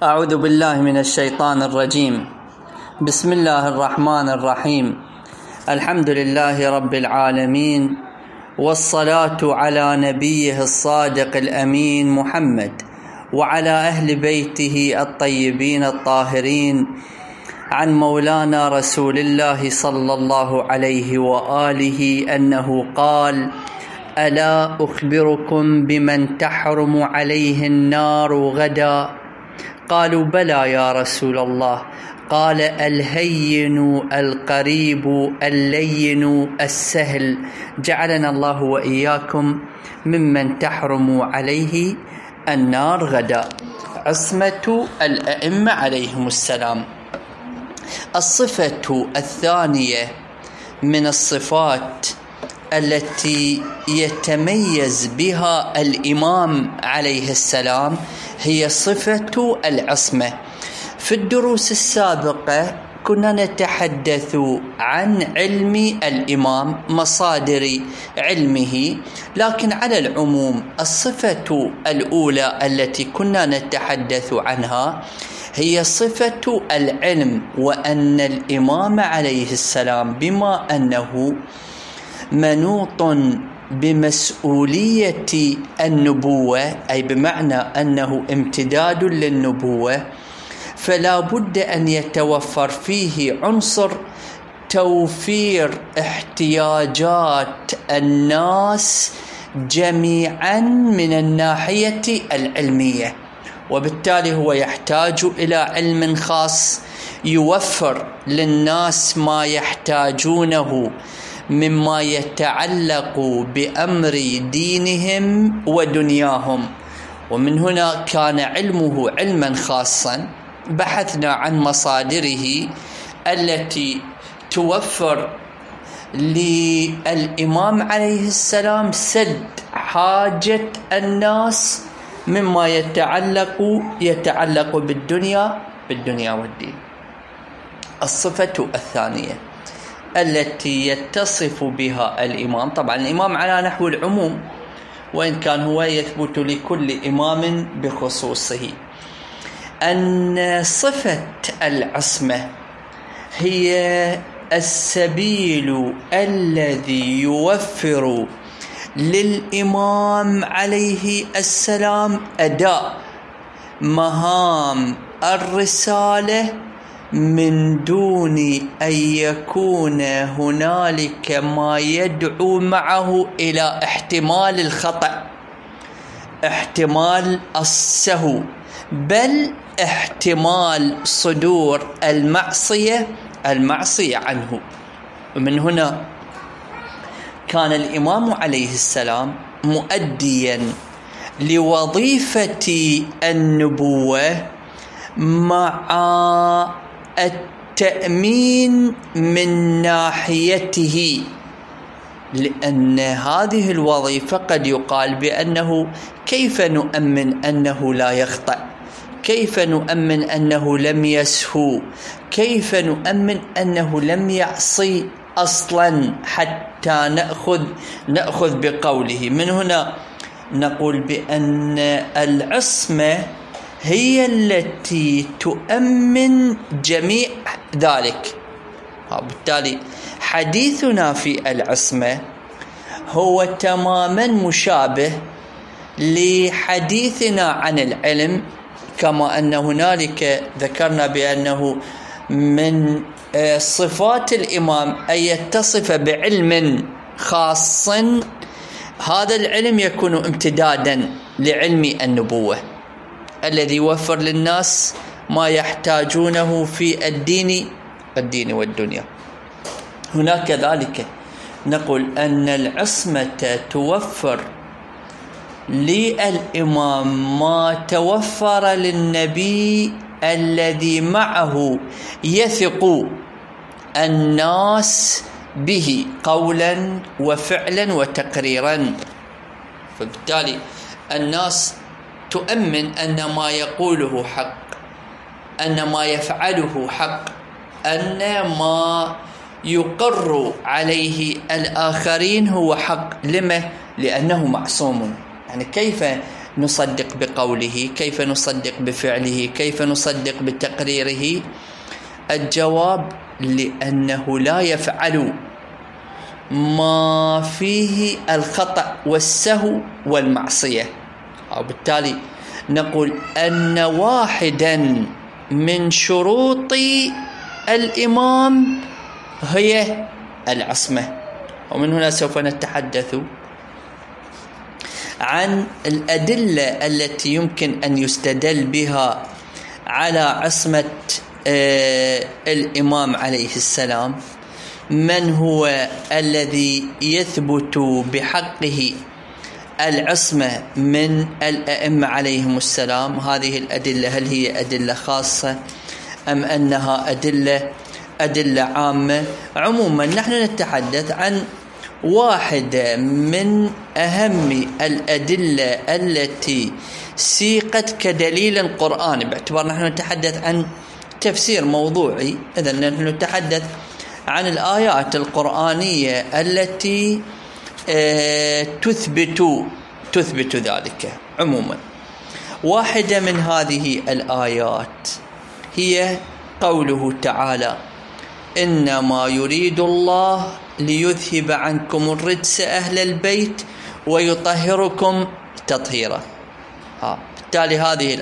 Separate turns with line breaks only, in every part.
أعوذ بالله من الشيطان الرجيم. بسم الله الرحمن الرحيم. الحمد لله رب العالمين، والصلاة على نبيه الصادق الأمين محمد وعلى أهل بيته الطيبين الطاهرين، عن مولانا رسول الله صلى الله عليه وآله أنه قال: ألا أخبركم بمن تحرم عليه النار غدا؟ قالوا: بلى يا رسول الله. قال: الهين القريب اللين السهل، جعلنا الله وإياكم ممن تحرم عليه النار غدا. عصمة الأئمة عليهم السلام. الصفة الثانية من الصفات التي يتميز بها الإمام عليه السلام هي صفة العصمة. في الدروس السابقة كنا نتحدث عن علم الإمام، مصادر علمه، لكن على العموم الصفة الأولى التي كنا نتحدث عنها هي صفة العلم، وأن الإمام عليه السلام بما أنه منوط بمسؤولية النبوة، أي بمعنى أنه امتداد للنبوة، فلا بد أن يتوفر فيه عنصر توفير احتياجات الناس جميعا من الناحية العلمية، وبالتالي هو يحتاج إلى علم خاص يوفر للناس ما يحتاجونه مما يتعلق بأمر دينهم ودنياهم. ومن هنا كان علمه علما خاصا. بحثنا عن مصادره التي توفر للإمام عليه السلام سد حاجة الناس مما يتعلق بالدنيا والدين. الصفة الثانية التي يتصف بها الإمام، طبعا الإمام على نحو العموم، وإن كان هو يثبت لكل إمام بخصوصه، أن صفة العصمة هي السبيل الذي يوفر للإمام عليه السلام أداء مهام الرسالة من دون أن يكون هنالك ما يدعو معه إلى احتمال الخطأ، احتمال السهو، بل احتمال صدور المعصية عنه. ومن هنا كان الإمام عليه السلام مؤديا لوظيفة النبوة مع التأمين من ناحيته، لأن هذه الوظيفة قد يقال بأنه كيف نؤمن أنه لا يخطأ؟ كيف نؤمن أنه لم يسهو؟ كيف نؤمن أنه لم يعصي أصلا حتى نأخذ بقوله؟ من هنا نقول بأن العصمة هي التي تؤمن جميع ذلك. وبالتالي حديثنا في العصمة هو تماما مشابه لحديثنا عن العلم، كما أن هنالك ذكرنا بأنه من صفات الإمام أن يتصف بعلم خاص، هذا العلم يكون امتدادا لعلم النبوة الذي يوفر للناس ما يحتاجونه في الدين والدنيا. هناك ذلك نقول أن العصمة توفر للإمام ما توفر للنبي الذي معه يثق الناس به قولا وفعلا وتقريرا، فبالتالي الناس تؤمن أن ما يقوله حق، أن ما يفعله حق، أن ما يقر عليه الآخرين هو حق. لما؟ لأنه معصوم. يعني كيف نصدق بقوله؟ كيف نصدق بفعله؟ كيف نصدق بتقريره؟ الجواب: لأنه لا يفعل ما فيه الخطأ والسهو والمعصية. وبالتالي نقول أن واحدا من شروط الإمام هي العصمة. ومن هنا سوف نتحدث عن الأدلة التي يمكن أن يستدل بها على عصمة الإمام عليه السلام. من هو الذي يثبت بحقه العصمة من الأئمة عليهم السلام؟ هذه الأدلة هل هي أدلة خاصة أم أنها أدلة عامة؟ عموما نحن نتحدث عن واحدة من أهم الأدلة التي سيقت كدليل قرآني، باعتبار نحن نتحدث عن تفسير موضوعي. إذن نحن نتحدث عن الآيات القرآنية التي تثبت ذلك. عموما واحدة من هذه الآيات هي قوله تعالى: إنما يريد الله ليذهب عنكم الرجس أهل البيت ويطهركم تطهيرا. بالتالي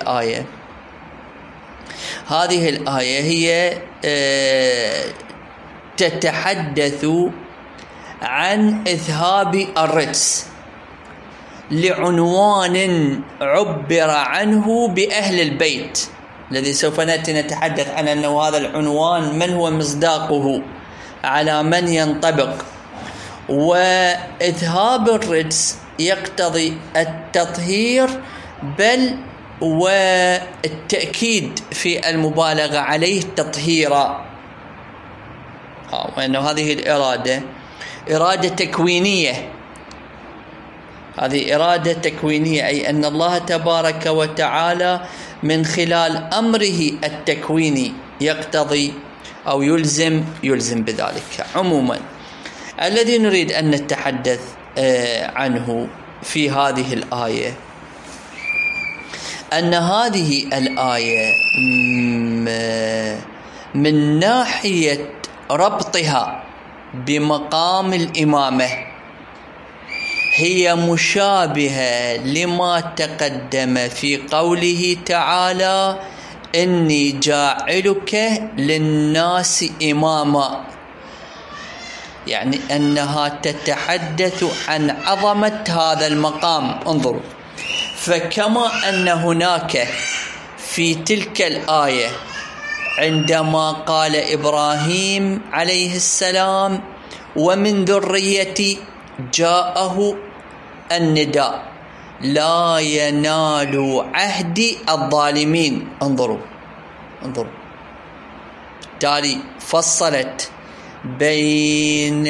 هذه الآية هي تتحدث عن إذهاب الرجس لعنوان عبر عنه بأهل البيت، الذي سوف نأتي نتحدث عن أنه هذا العنوان من هو مصداقه، على من ينطبق. وإذهاب الرجس يقتضي التطهير، بل والتأكيد في المبالغة عليه تطهيرا. وأن هذه الإرادة إرادة تكوينية. هذه إرادة تكوينية، أي أن الله تبارك وتعالى من خلال أمره التكويني يقتضي أو يلزم بذلك. عموما الذي نريد أن نتحدث عنه في هذه الآية أن هذه الآية من ناحية ربطها بمقام الإمامة هي مشابهة لما تقدم في قوله تعالى: إني جاعلك للناس إماما، يعني أنها تتحدث عن عظمة هذا المقام. انظروا، فكما أن هناك في تلك الآية عندما قال إبراهيم عليه السلام: ومن ذريتي، جاءه النداء: لا ينال عهد الظالمين. انظروا بالتالي فصلت بين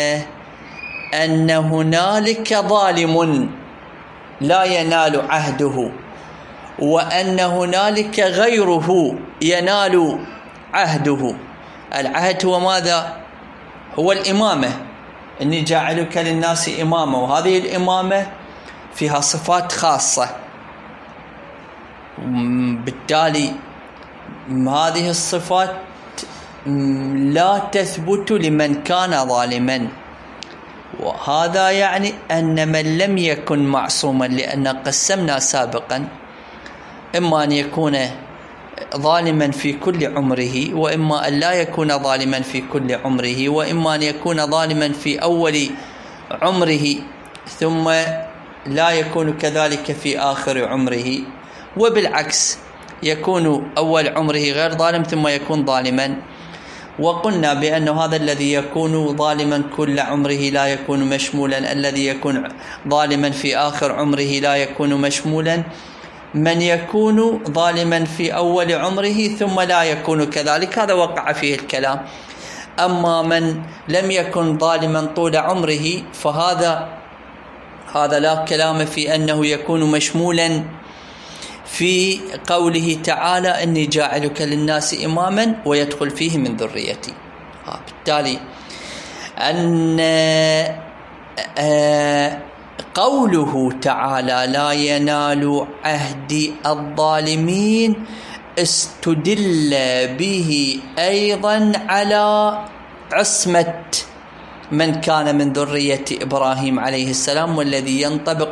أن هنالك ظالم لا ينال عهده، وأن هنالك غيره ينال عهده. العهد هو ماذا؟ هو الإمامة. إني جاعلك للناس إماما، وهذه الإمامة فيها صفات خاصة، بالتالي هذه الصفات لا تثبت لمن كان ظالما. وهذا يعني أن من لم يكن معصوما، لأن قسمنا سابقا إما أن يكون ظالما في كل عمره، وإما أن لا يكون ظالما في كل عمره، وإما أن يكون ظالما في أول عمره ثم لا يكون كذلك في آخر عمره، وبالعكس يكون أول عمره غير ظالم ثم يكون ظالما. وقلنا بأن هذا الذي يكون ظالما كل عمره لا يكون مشمولا، الذي يكون ظالما في آخر عمره لا يكون مشمولا. من يكون ظالما في أول عمره ثم لا يكون كذلك، هذا وقع فيه الكلام. أما من لم يكن ظالما طول عمره فهذا لا كلام في أنه يكون مشمولا في قوله تعالى: إني جاعلك للناس إماما ويدخل فيه من ذريتي. بالتالي أن قوله تعالى لا ينال عهد الظالمين استدل به أيضا على عصمة من كان من ذرية إبراهيم عليه السلام، والذي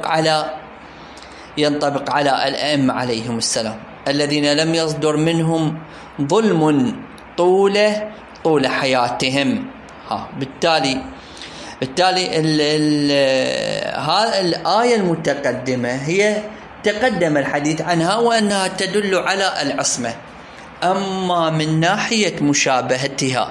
ينطبق على الأئمة عليهم السلام الذين لم يصدر منهم ظلم طول حياتهم. بالتالي هذه الآية المتقدمة هي تقدم الحديث عنها وأنها تدل على العصمة. أما من ناحية مشابهتها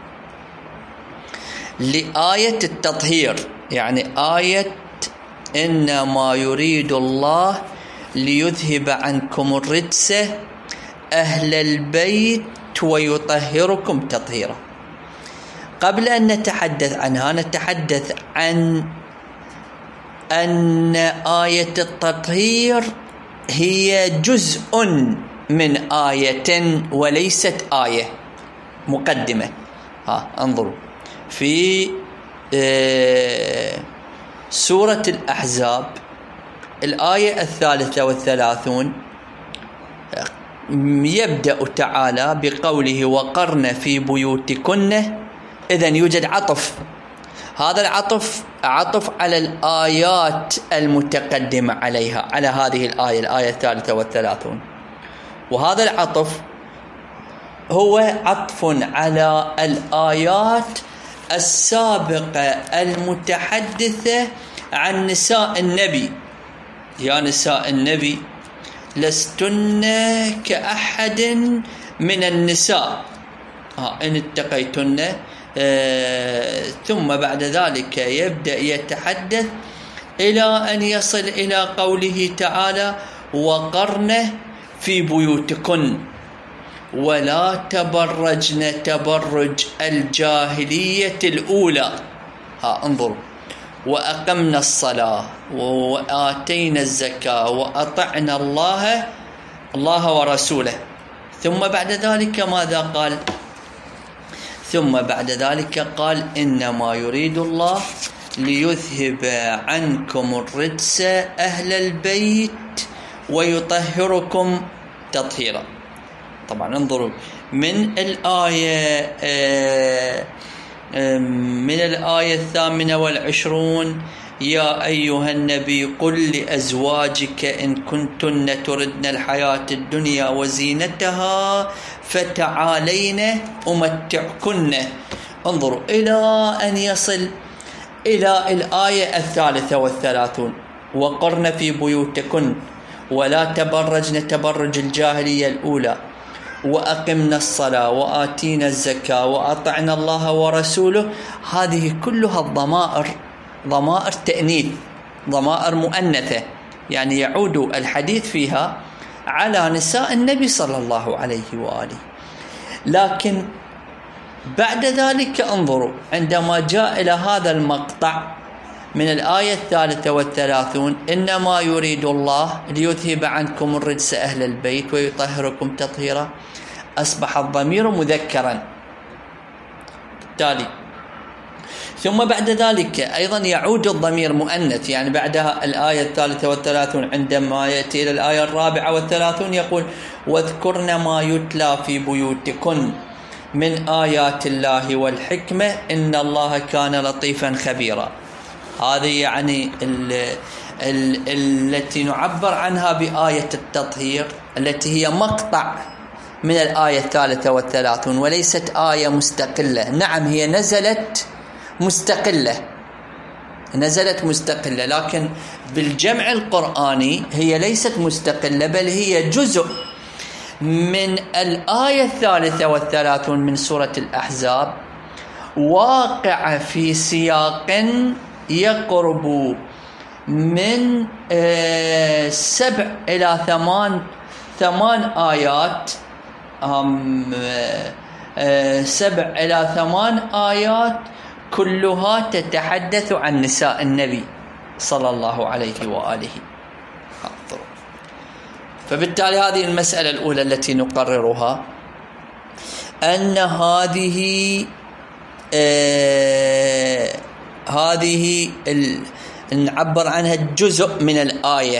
لآية التطهير، يعني آية إنما يريد الله ليذهب عنكم الرجس أهل البيت ويطهركم تطهيرا، قبل أن نتحدث عنها نتحدث عن أن آية التطهير هي جزء من آية وليست آية مقدمة. انظروا في سورة الأحزاب الآية 33 يبدأ تعالى بقوله وقرن في بيوتكن. إذن يوجد عطف، هذا العطف عطف على الآيات المتقدمة عليها، على هذه الآية 33، وهذا العطف هو عطف على الآيات السابقة المتحدثة عن نساء النبي. يا نساء النبي لستن كأحد من النساء إن اتقيتن، ثم بعد ذلك يبدأ يتحدث إلى أن يصل إلى قوله تعالى وقرن في بيوتكن ولا تبرجن تبرج الجاهلية الأولى. انظروا وأقمنا الصلاة وآتينا الزكاة وأطعنا الله ورسوله. ثم بعد ذلك ماذا قال؟ ثم بعد ذلك قال إنما يريد الله ليذهب عنكم الرجس أهل البيت ويطهركم تطهيرا. طبعا انظروا من الآية 28 يا أيها النبي قل لأزواجك إن كنتن تردن الحياة الدنيا وزينتها فتعالين أمتعكن. انظروا إلى أن يصل إلى الآية 33 وقرن في بيوتكن ولا تبرجن تبرج الجاهلية الأولى وأقمنا الصلاة وآتينا الزكاة وأطعنا الله ورسوله. هذه كلها ضمائر تأنيث، ضمائر مؤنثة، يعني يعود الحديث فيها على نساء النبي صلى الله عليه وآله. لكن بعد ذلك انظروا عندما جاء إلى هذا المقطع من الآية 33 إنما يريد الله ليذهب عنكم الرجس أهل البيت ويطهركم تطهيرا، أصبح الضمير مذكرا بالتالي. ثم بعد ذلك أيضا يعود الضمير مؤنث، يعني بعدها الآية 33 عندما يأتي إلى الآية 34 يقول واذكرن ما يتلى في بيوتكن من آيات الله والحكمة إن الله كان لطيفا خبيرا. هذه يعني التي نعبر عنها بآية التطهير التي هي مقطع من الآية 33 وليست آية مستقلة. نعم هي نزلت مستقلة لكن بالجمع القرآني هي ليست مستقلة، بل هي جزء من الآية 33 من سورة الأحزاب، واقع في سياق يقرب من 7 إلى 8 آيات، 7 إلى 8 آيات كلها تتحدث عن نساء النبي صلى الله عليه وآله. فبالتالي هذه المسألة الأولى التي نقررها، أن هذه نعبر عنها جزء من الآية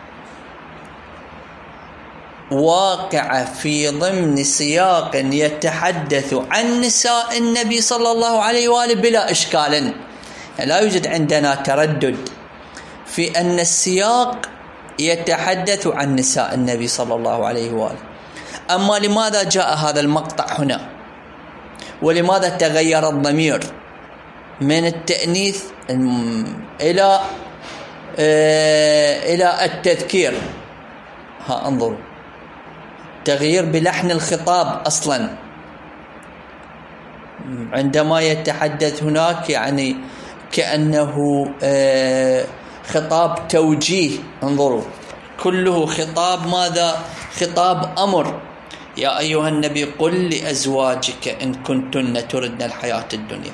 واقعة في ضمن سياق يتحدث عن نساء النبي صلى الله عليه وآله بلا إشكال. يعني لا يوجد عندنا تردد في أن السياق يتحدث عن نساء النبي صلى الله عليه وآله. أما لماذا جاء هذا المقطع هنا؟ ولماذا تغير الضمير من التأنيث إلى التذكير؟ انظروا، تغيير بلحن الخطاب أصلا عندما يتحدث هناك، يعني كأنه خطاب توجيه. انظروا، كله خطاب ماذا؟ خطاب أمر. يا أيها النبي قل لأزواجك إن كنتن تردن الحياة الدنيا،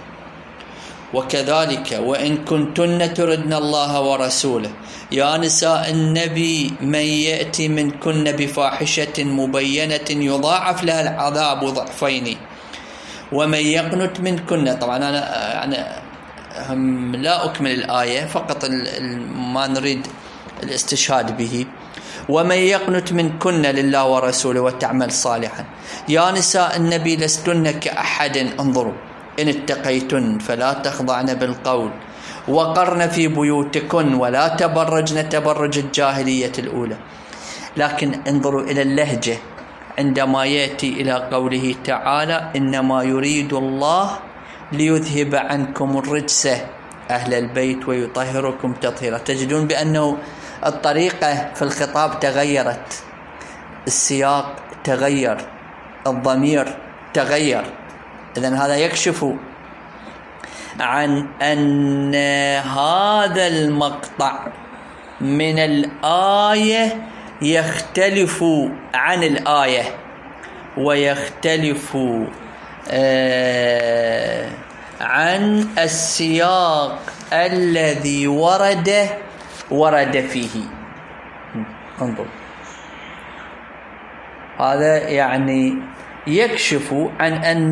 وكذلك وإن كنتن تردن الله ورسوله يا نساء النبي من يأتي منكن بفاحشة مبينة يضاعف لها العذاب ضعفين ومن يقنت منكن. طبعا أنا يعني لا أكمل الآية، فقط ما نريد الاستشهاد به. ومن يقنت منكن لله ورسوله وتعمل صالحا. يا نساء النبي لستن كأحد، انظروا، إن اتقيتن فلا تخضعن بالقول وقرن في بيوتكن ولا تبرجن تبرج الجاهلية الأولى. لكن انظروا إلى اللهجة عندما يأتي إلى قوله تعالى إنما يريد الله ليذهب عنكم الرجس أهل البيت ويطهركم تطهيرا. تجدون بأنه الطريقة في الخطاب تغيرت، السياق تغير، الضمير تغير. إذن هذا يكشف عن أن هذا المقطع من الآية يختلف عن الآية ويختلف عن السياق الذي ورد فيه. انظر، هذا يعني يكشف عن أن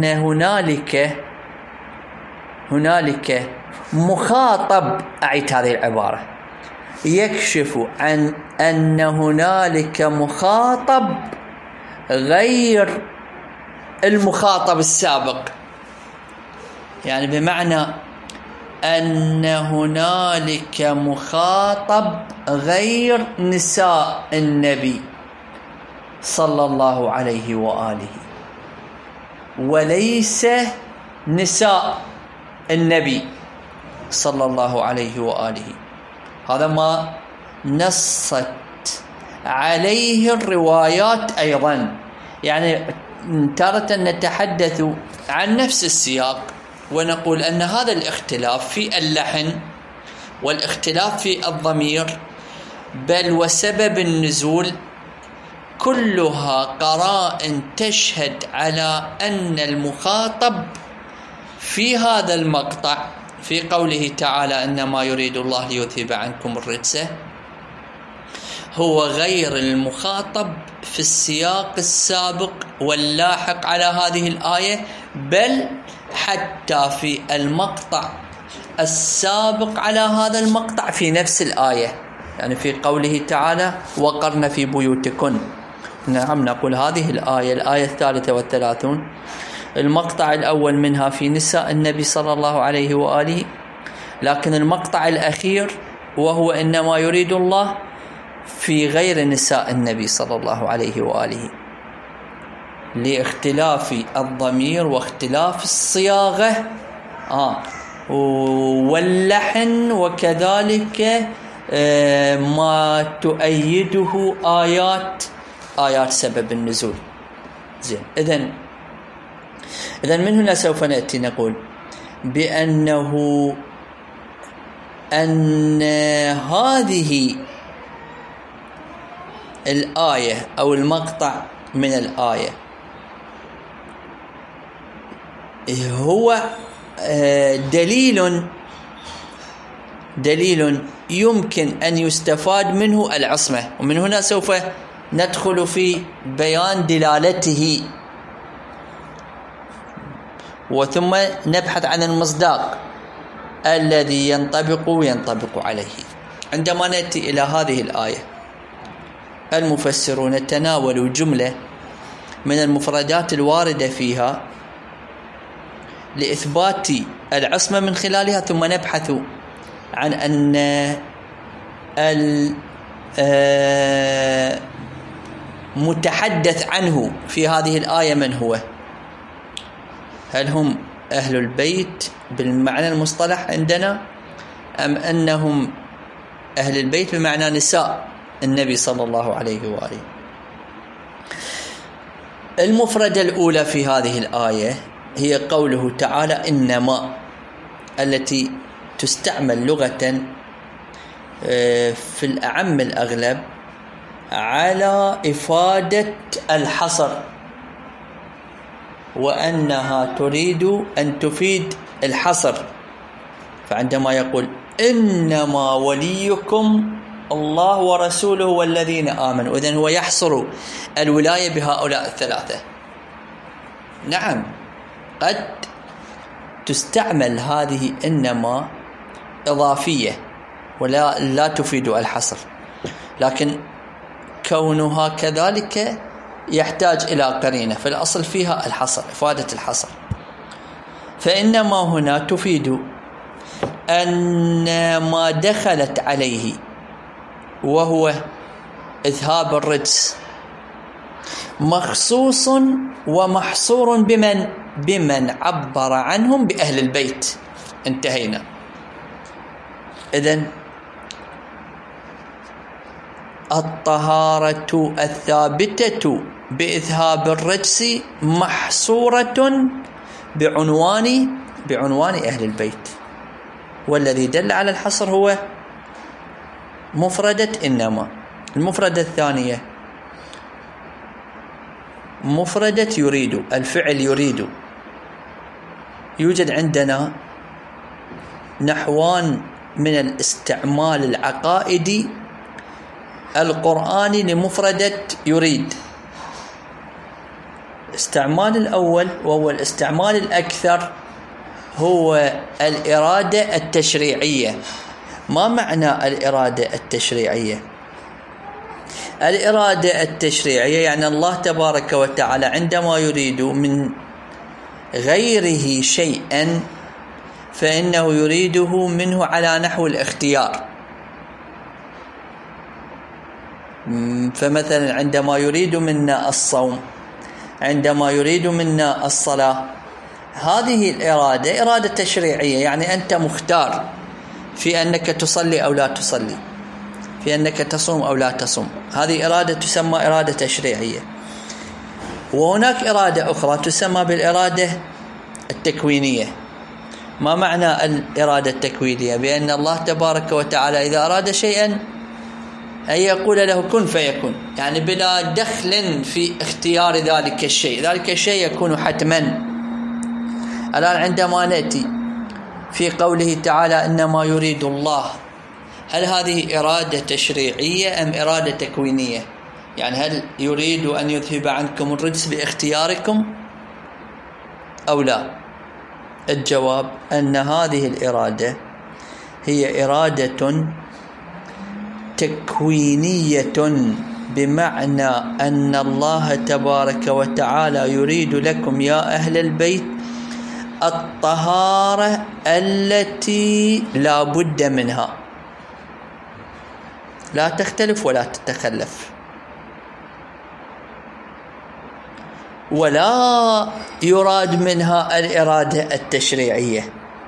هنالك مخاطب. أعيد هذه العبارة، يكشف عن أن هنالك مخاطب غير المخاطب السابق. يعني بمعنى أن هنالك مخاطب غير نساء النبي صلى الله عليه وآله، وليس نساء النبي صلى الله عليه وآله. هذا ما نصت عليه الروايات أيضا. يعني تارة نتحدث عن نفس السياق ونقول أن هذا الاختلاف في اللحن والاختلاف في الضمير بل وسبب النزول كلها قرائن تشهد على أن المخاطب في هذا المقطع في قوله تعالى إنما يريد الله ليذهب عنكم الرجس هو غير المخاطب في السياق السابق واللاحق على هذه الآية، بل حتى في المقطع السابق على هذا المقطع في نفس الآية، يعني في قوله تعالى وقرن في بيوتكن. نعم، نقول هذه الآية 33 المقطع الأول منها في نساء النبي صلى الله عليه وآله، لكن المقطع الأخير وهو إنما يريد الله في غير نساء النبي صلى الله عليه وآله، لاختلاف الضمير واختلاف الصياغة واللحن، وكذلك ما تؤيده آيات سبب النزول. زين، إذن من هنا سوف نأتي نقول بأنه أن هذه الآية أو المقطع من الآية هو دليل يمكن أن يستفاد منه العصمة. ومن هنا سوف ندخل في بيان دلالته، وثم نبحث عن المصداق الذي ينطبق عليه. عندما نأتي إلى هذه الآية المفسرون تناولوا جملة من المفردات الواردة فيها لإثبات العصمة من خلالها، ثم نبحث عن أن المتحدث عنه في هذه الآية من هو؟ هل هم أهل البيت بالمعنى المصطلح عندنا، أم أنهم أهل البيت بمعنى نساء النبي صلى الله عليه وآله؟ المفردة الأولى في هذه الآية هي قوله تعالى إنما، التي تستعمل لغة في الأعم الأغلب على إفادة الحصر، وأنها تريد أن تفيد الحصر. فعندما يقول إنما وليكم الله ورسوله والذين آمنوا، إذن هو يحصر الولاية بهؤلاء الثلاثة. نعم، قد تستعمل هذه إنما إضافية ولا تفيد الحصر، لكن كونها كذلك يحتاج إلى قرينة، فالأصل فيها الحصر، إفادة الحصر. فإنما هنا تفيد أن ما دخلت عليه وهو إذهاب الرجس مخصوص ومحصور بمن عبر عنهم بأهل البيت. انتهينا. إذن الطهارة الثابتة بإذهاب الرجس محصورة بعنوان أهل البيت، والذي دل على الحصر هو مفردة إنما. المفردة الثانية مفردة يريد، الفعل يريد. يوجد عندنا نحوان من الاستعمال العقائدي القرآني لمفردة يريد. الاستعمال الأول وهو الاستعمال الأكثر هو الإرادة التشريعية. ما معنى الإرادة التشريعية؟ الإرادة التشريعية يعني الله تبارك وتعالى عندما يريد من غيره شيئا فإنه يريده منه على نحو الاختيار. فمثلا عندما يريد منا الصوم، عندما يريد منا الصلاة، هذه الإرادة إرادة تشريعية، يعني أنت مختار في أنك تصلي أو لا تصلي، في أنك تصوم أو لا تصوم. هذه إرادة تسمى إرادة تشريعية. وهناك إرادة أخرى تسمى بالإرادة التكوينية. ما معنى الإرادة التكوينية؟ بأن الله تبارك وتعالى إذا أراد شيئا أن يقول له كن فيكون، يعني بلا دخل في اختيار ذلك الشيء، ذلك الشيء يكون حتما. الآن عندما نأتي في قوله تعالى إنما يريد الله، هل هذه إرادة تشريعية أم إرادة تكوينية؟ يعني هل يريد أن يذهب عنكم الرجس باختياركم أو لا؟ الجواب أن هذه الإرادة هي إرادة تكوينية، بمعنى أن الله تبارك وتعالى يريد لكم يا أهل البيت الطهارة التي لا بد منها، لا تختلف ولا تتخلف، ولا يراد منها الإرادة التشريعية.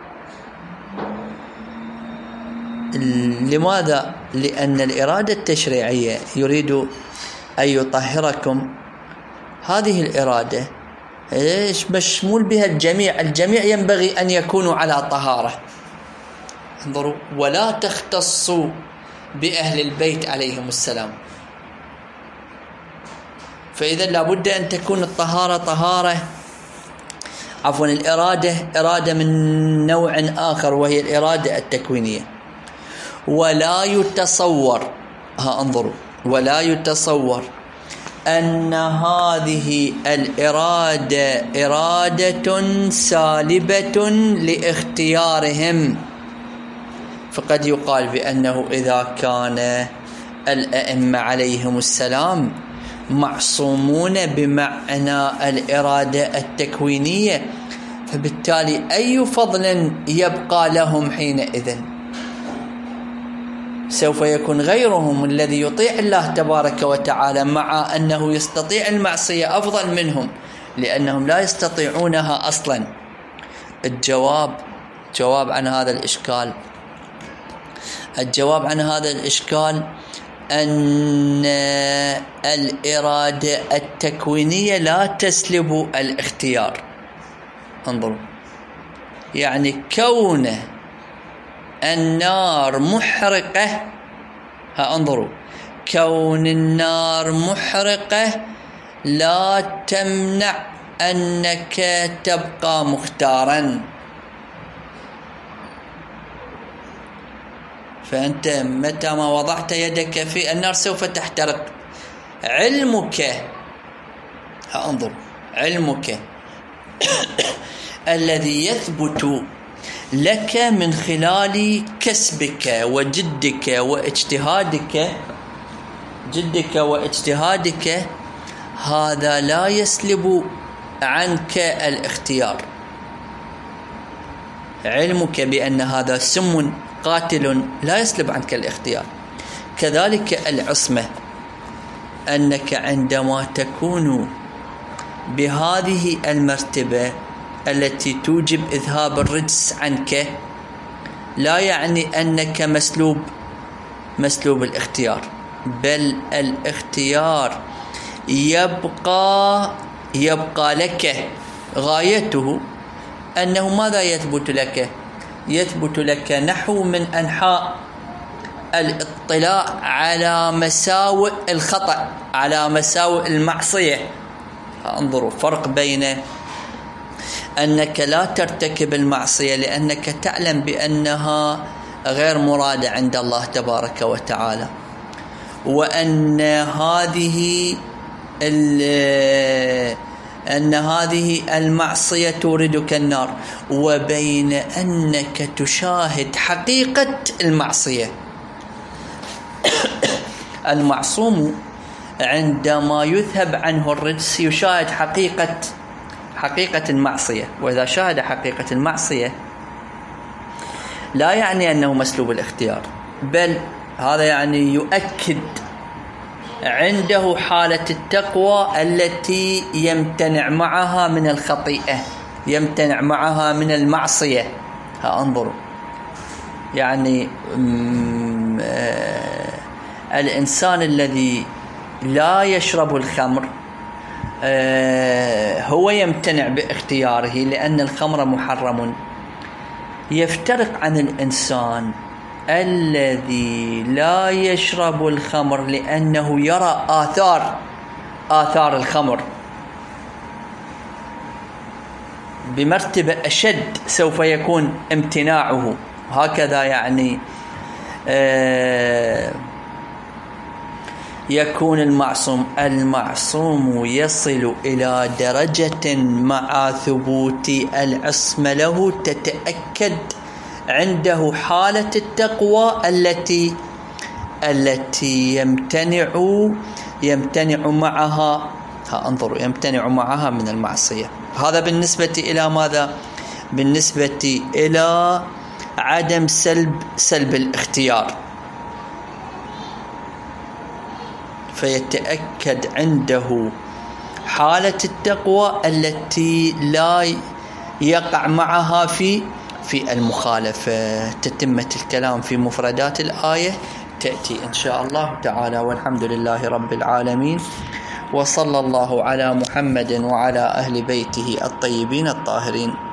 لماذا؟ لأن الإرادة التشريعية يريد أن يطهركم، هذه الإرادة مشمول بها الجميع ينبغي أن يكونوا على طهارة. انظروا، ولا تختصوا بأهل البيت عليهم السلام. فإذا لابد أن تكون الطهارة الإرادة إرادة من نوع آخر، وهي الإرادة التكوينية. ولا يتصور أن هذه الإرادة إرادة سالبة لاختيارهم، فقد يقال بأنه إذا كان الأئمة عليهم السلام معصومون بمعنى الإرادة التكوينية، فبالتالي أي فضل يبقى لهم حينئذ؟ سوف يكون غيرهم الذي يطيع الله تبارك وتعالى مع أنه يستطيع المعصية أفضل منهم، لأنهم لا يستطيعونها أصلا. الجواب عن هذا الإشكال أن الإرادة التكوينية لا تسلب الاختيار. انظروا، يعني كون النار محرقة، كون النار محرقة لا تمنع أنك تبقى مختارا. فأنت متى ما وضعت يدك في النار سوف تحترق. علمك الذي يثبت لك من خلال كسبك وجدك واجتهادك، هذا لا يسلب عنك الاختيار. علمك بأن هذا سم قاتل لا يسلب عنك الاختيار. كذلك العصمة، أنك عندما تكون بهذه المرتبة التي توجب إذهاب الرجس عنك، لا يعني أنك مسلوب الاختيار، بل الاختيار يبقى لك. غايته أنه ماذا يثبت لك نحو من أنحاء الاطلاع على مساوئ الخطأ، على مساوئ المعصية. انظروا، فرق بين أنك لا ترتكب المعصية لأنك تعلم بأنها غير مرادة عند الله تبارك وتعالى، وأن هذه المعصية توردك النار، وبين أنك تشاهد حقيقة المعصية. المعصوم عندما يذهب عنه الرجس يشاهد حقيقة المعصية، وإذا شاهد حقيقة المعصية لا يعني أنه مسلوب الاختيار، بل هذا يعني يؤكد عنده حالة التقوى التي يمتنع معها من الخطيئة، يمتنع معها من المعصية. انظروا، يعني الإنسان الذي لا يشرب الخمر هو يمتنع باختياره لأن الخمر محرم، يفترق عن الإنسان الذي لا يشرب الخمر لأنه يرى آثار الخمر بمرتبة أشد سوف يكون امتناعه. هكذا يعني يكون المعصوم يصل إلى درجة مع ثبوت العصمة له تتأكد عنده حالة التقوى التي يمتنع معها يمتنع معها من المعصية. هذا بالنسبة إلى ماذا؟ بالنسبة إلى عدم سلب الاختيار، فيتأكد عنده حالة التقوى التي لا يقع معها في المخالفة. تتمة الكلام في مفردات الآية تأتي إن شاء الله تعالى، والحمد لله رب العالمين، وصلى الله على محمد وعلى أهل بيته الطيبين الطاهرين.